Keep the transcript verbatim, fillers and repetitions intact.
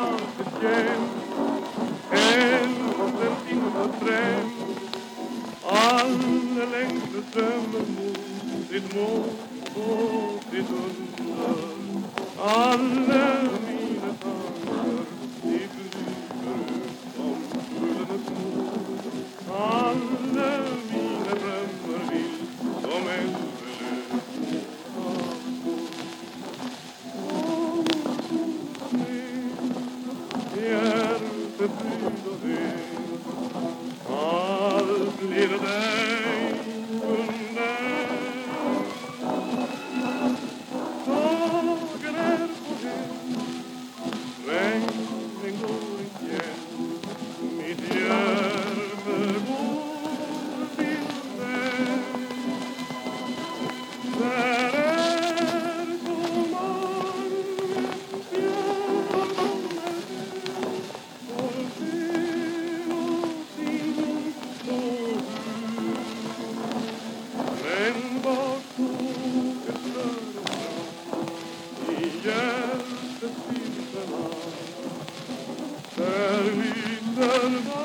alltid jämt. Älskar timma dröm. Alla längre drömmer mot sitt mål och sitt under. Alla mina tankar de flyger ut som skuldernas mål. Alla mina drömmar vill som älvelös hjärtat fryd och ven. Allt blir dig under. Dagen är på hem. Regnen går igen. Mitt hjärta går till dig. Där är så många hjärtan och fel och sin och men vart tog ett större fram i hjärtats stilla där lyser